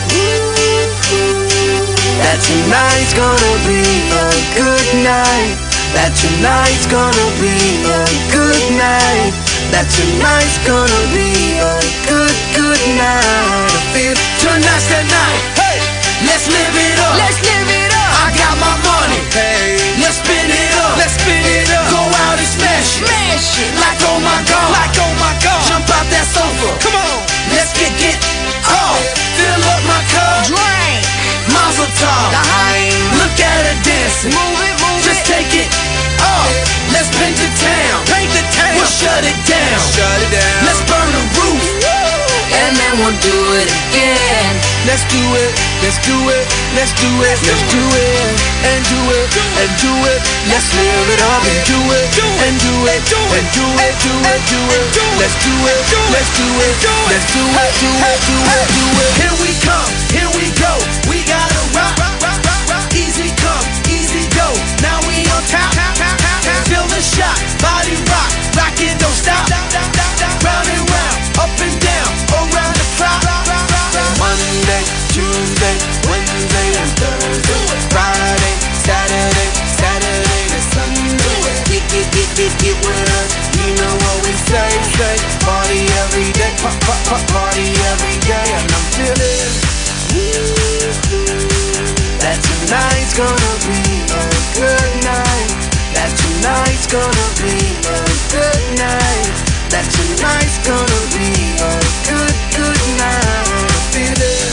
that tonight's gonna be a good night. That tonight's gonna be a good night. That tonight's gonna be a good night. I feel tonight's the night. Hey, let's live it up. Let's live it up. I got my money. Hey, let's spin it up. Let's spin it up. Go out and smash it. Smash it. Like oh my god. Like oh my god. Jump out that sofa. Come on. Let's get off. Fill up my cup. Drink. Mazel tov. Look at her dancing. Move it, move Just it. take it off. Let's paint the town. Paint the town. We'll shut it down. Shut it down. Let's burn the roof. And then we'll do it again. Let's do it. Let's do it. Let's do it. Let's do it. And do it. And do it. Let's live it up and do it. And do it. And do it. Do it. Do it. Let's do it. Let's do it. Let's do it. Do it. Do it. Do it. Here we come. Here we go. We gotta rock. Easy come. Easy go. Now we on top. Feel the shot. Body rock. Rockin', don't stop. Round and round. Up and down. Around the clock. Monday, Tuesday, Wednesday, and Thursday. Friday, Saturday, Saturday to Sunday. Get party every day, and I'm feeling that tonight's gonna be a good night. That tonight's gonna be a good night. That tonight's gonna be a good night. I'm feeling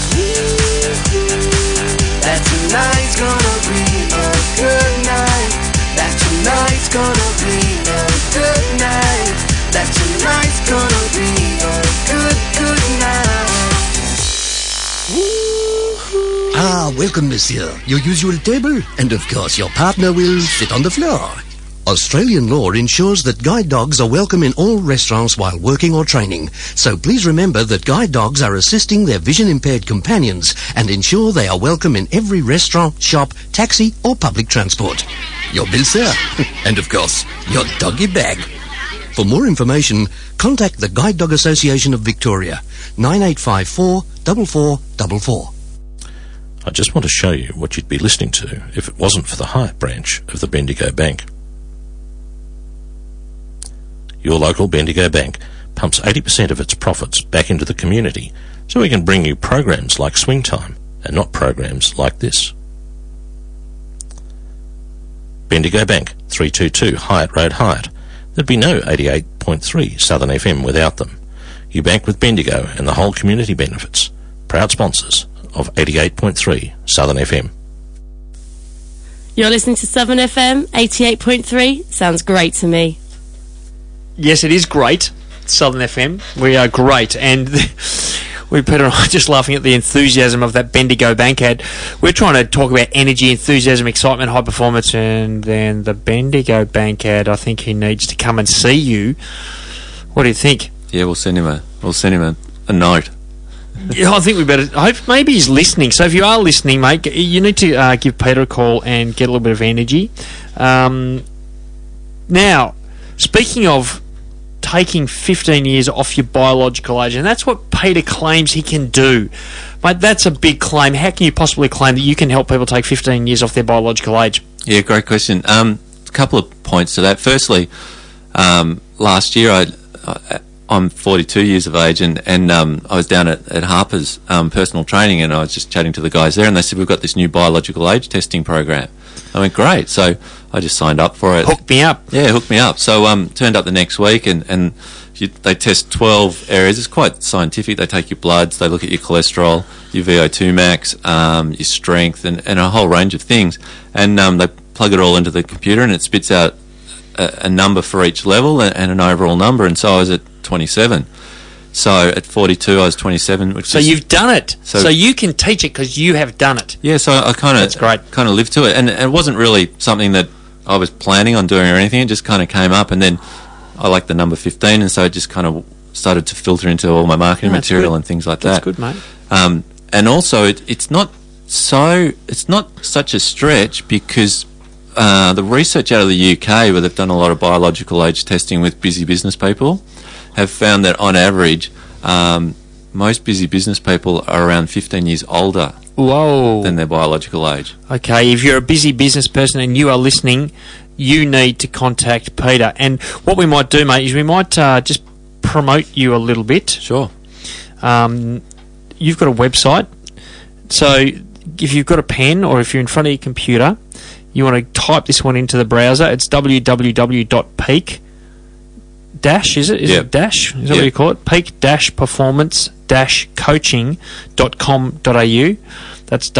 that tonight's gonna be a good night. That tonight's gonna be a good night. That tonight's gonna be a good night. Ah, welcome, monsieur. Your usual table, and of course your partner will sit on the floor. Australian law ensures that guide dogs are welcome in all restaurants while working or training. So please remember that guide dogs are assisting their vision-impaired companions and ensure they are welcome in every restaurant, shop, taxi or public transport. Your bill, sir. And of course, your doggy bag. For more information, contact the Guide Dog Association of Victoria, 9854 4444. I just want to show you what you'd be listening to if it wasn't for the Hyatt branch of the Bendigo Bank. Your local Bendigo Bank pumps 80% of its profits back into the community so we can bring you programs like Swing Time and not programs like this. Bendigo Bank, 322 Hyatt Road, Hyatt. There'd be no 88.3 Southern FM without them. You bank with Bendigo and the whole community benefits. Proud sponsors of 88.3 Southern FM. You're listening to Southern FM, 88.3. Sounds great to me. Yes, it is great, Southern FM. We are great, and Peter and I are just laughing at the enthusiasm of that Bendigo Bank ad. We're trying to talk about energy, enthusiasm, excitement, high performance, and then the Bendigo Bank ad. I think he needs to come and see you. What do you think? Yeah, we'll send him a note. Yeah, I think we better. I hope maybe he's listening. So if you are listening, mate, you need to give Peter a call and get a little bit of energy. Now, speaking of taking 15 years off your biological age, and that's what Peter claims he can do. Mate, that's a big claim. How can you possibly claim that you can help people take 15 years off their biological age? Yeah, great question. A couple of points to that. Firstly, last year I'm 42 years of age, and I was down at Harper's personal training, and I was just chatting to the guys there, and they said, we've got this new biological age testing program. I went, great. So I just signed up for it. Hooked me up. Yeah, hooked me up. So turned up the next week, and they test 12 areas. It's quite scientific. They take your bloods, they look at your cholesterol, your VO2 max, your strength, and a whole range of things. And they plug it all into the computer, and it spits out a number for each level and an overall number. And so I was at 27. So at 42, I was 27. So you've done it. So you can teach it because you have done it. Yeah, so I kind of lived to it. And it wasn't really something that I was planning on doing or anything. It just kind of came up. And then I liked the number 15, and so it just kind of started to filter into all my marketing material and things like that. That's good, mate. And also, it's not such a stretch because the research out of the UK, where they've done a lot of biological age testing with busy business people, have found that on average, most busy business people are around 15 years older than their biological age. Okay, if you're a busy business person and you are listening, you need to contact Peter. And what we might do, mate, is we might just promote you a little bit. Sure. You've got a website. So if you've got a pen or if you're in front of your computer, you want to type this one into the browser. It's www.peak- is it? Is it dash? Is that what you call it? peak-performance-coaching.com.au. That's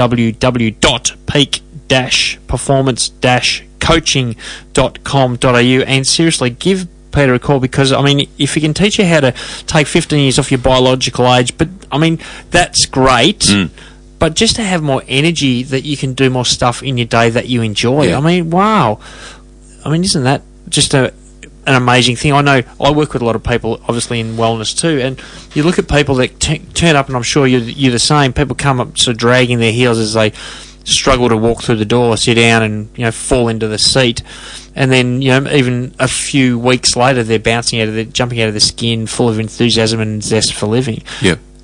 www.peak-performance-coaching.com.au. And seriously, give Peter a call, because, I mean, if he can teach you how to take 15 years off your biological age, but, I mean, that's great. But just to have more energy that you can do more stuff in your day that you enjoy. Yeah. I mean, wow. I mean, isn't that just an amazing thing? I know I work with a lot of people, obviously, in wellness too, and you look at people that turn up, and I'm sure you're the same. People come up sort of dragging their heels as they struggle to walk through the door, sit down, and fall into the seat, and then even a few weeks later they're jumping out of the skin, full of enthusiasm and zest for living. Yeah.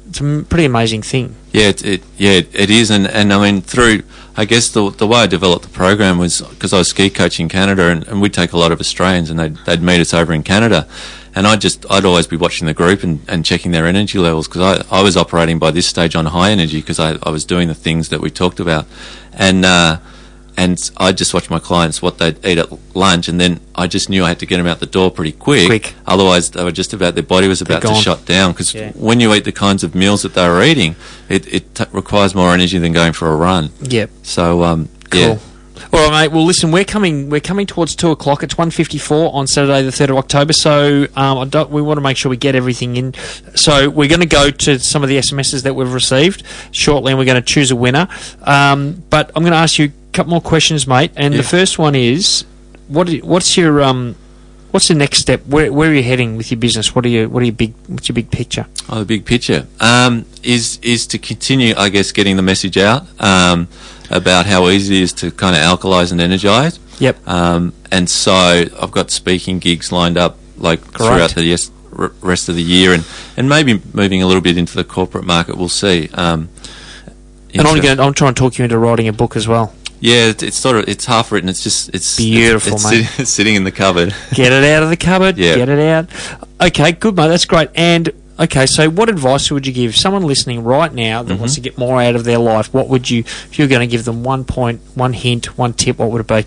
it's a pretty amazing thing. Yeah, it is, and I mean, through, I guess the way I developed the program was because I was ski coaching in Canada, and we'd take a lot of Australians, and they'd meet us over in Canada, and I'd always be watching the group and checking their energy levels, because I was operating by this stage on high energy, because I was doing the things that we talked about, and I just watched my clients, what they'd eat at lunch, and then I just knew I had to get them out the door pretty quick. Otherwise, they were just about, their body was about to shut down. Because when you eat the kinds of meals that they were eating, it requires more energy than going for a run. Yep. So, cool. yeah. All right, mate. Well, listen, we're coming towards 2 o'clock. It's 1:54 on Saturday, the 3rd of October. So we want to make sure we get everything in. So we're going to go to some of the SMSs that we've received shortly, and we're going to choose a winner. But I'm going to ask you a couple more questions, mate. And the first one is, what's your next step? Where are you heading with your business? What's your big picture? Oh, the big picture is to continue, I guess, getting the message out about how easy it is to kind of alkalise and energise. Yep. And so I've got speaking gigs lined up throughout the rest of the year, and maybe moving a little bit into the corporate market. We'll see. And I'm trying to talk you into writing a book as well. Yeah, it's half written. It's beautiful, mate. It's sitting in the cupboard. Get it out of the cupboard. Yeah. Get it out. Okay, good, mate. That's great. And okay, so what advice would you give someone listening right now that wants to get more out of their life? What would you, if you were going to give them 1 point, 1 hint, 1 tip? What would it be?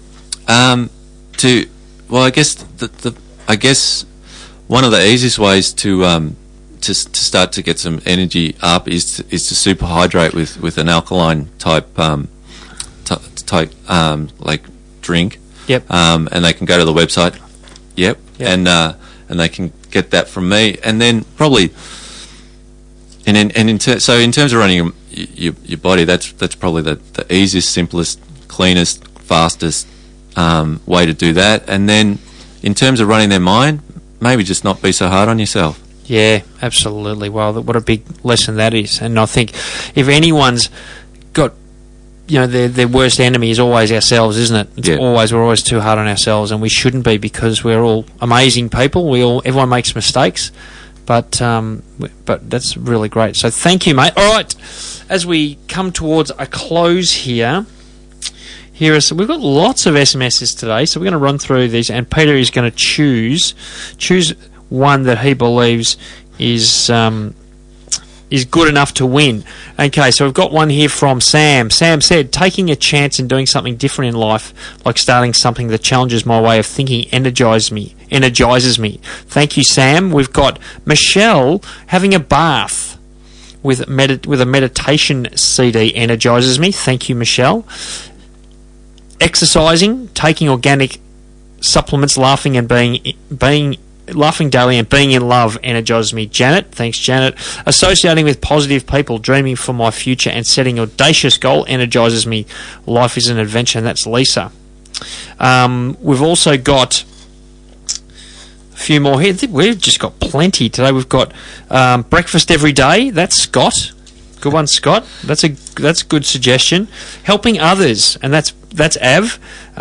I guess one of the easiest ways to start to get some energy up is to superhydrate with an alkaline type like drink. Yep. And they can go to the website. Yep. And they can get that from me. And then probably, in terms of running your body, that's probably the easiest, simplest, cleanest, fastest way to do that. And then in terms of running their mind, maybe just not be so hard on yourself. Yeah, absolutely. Well, what a big lesson that is. And I think if anyone's got, their worst enemy is always ourselves, isn't it? We're always too hard on ourselves, and we shouldn't be, because we're all amazing people. Everyone makes mistakes, but that's really great. So thank you, mate. All right, as we come towards a close here, we've got lots of SMSs today, so we're going to run through these, and Peter is going to choose one that he believes is good enough to win. Okay, so we've got one here from Sam. Sam said, taking a chance and doing something different in life, like starting something that challenges my way of thinking, energizes me. Thank you, Sam. We've got Michelle, having a bath with a meditation CD energizes me. Thank you, Michelle. Exercising, taking organic supplements, laughing daily and being in love energizes me. Janet, thanks, Janet. Associating with positive people, dreaming for my future and setting audacious goal energizes me. Life is an adventure, and that's Lisa. We've also got a few more here. We've just got plenty today. We've got breakfast every day. That's Scott. Good one, Scott. That's a good suggestion. Helping others, and that's Av.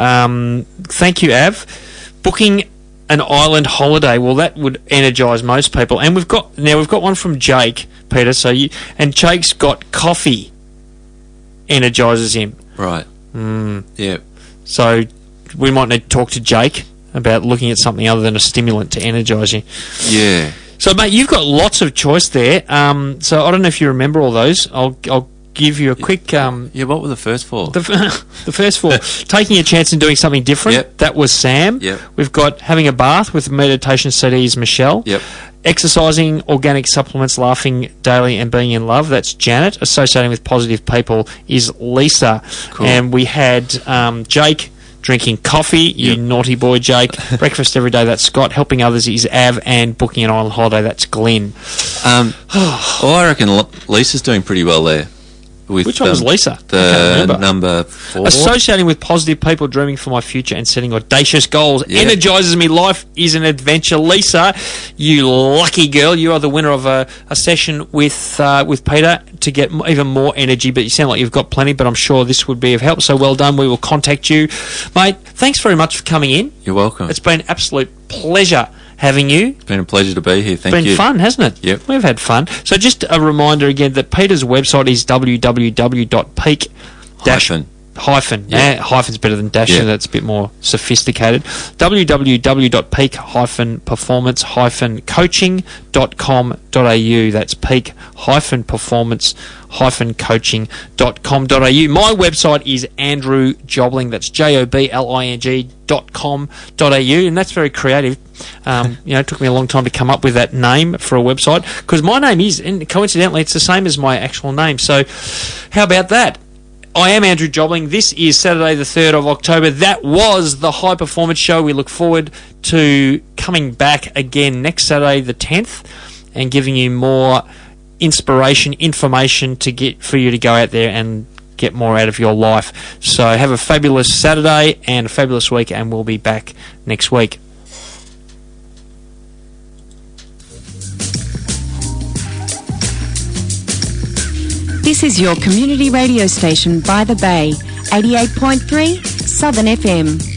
Thank you, Av. Booking an island holiday. Well, that would energise most people. And we've got one from Jake, Peter. And Jake's got coffee energises him. Right. Yeah. So we might need to talk to Jake about looking at something other than a stimulant to energise you. Yeah. So, mate, you've got lots of choice there. So I don't know if you remember all those. I'll give you a quick... what were the first four? The first four. Taking a chance and doing something different. Yep. That was Sam. Yep. We've got having a bath with meditation CDs, Michelle. Yep. Exercising, organic supplements, laughing daily and being in love. That's Janet. Associating with positive people is Lisa. Cool. And we had Jake drinking coffee, you naughty boy, Jake. Breakfast every day, that's Scott. Helping others is Av. And booking an island holiday, that's Glenn. I reckon Lisa's doing pretty well there. Which one was Lisa? The number 4. Associating with positive people, dreaming for my future and setting audacious goals energises me. Life is an adventure. Lisa, you lucky girl, you are the winner of a session with Peter to get even more energy, but you sound like you've got plenty, but I'm sure this would be of help, so well done. We will contact you. Mate, thanks very much for coming in. You're welcome. It's been an absolute pleasure having you. It's been a pleasure to be here. Thank you. It's been fun, hasn't it? Yep. We've had fun. So just a reminder again that Peter's website is www.peak- hyphen. Yeah. Hyphen's better than dash. Yeah. That's a bit more sophisticated. www.peak-performance-coaching.com.au. That's peak-performance-coaching.com.au. My website is Andrew Jobling. That's jobling.com.au, and that's very creative. It took me a long time to come up with that name for a website, because my name is, and coincidentally, it's the same as my actual name. So how about that? I am Andrew Jobling. This is Saturday the 3rd of October. That was the High Performance Show. We look forward to coming back again next Saturday the 10th and giving you more inspiration, information for you to go out there and get more out of your life. So have a fabulous Saturday and a fabulous week, and we'll be back next week. This is your community radio station by the Bay, 88.3 Southern FM.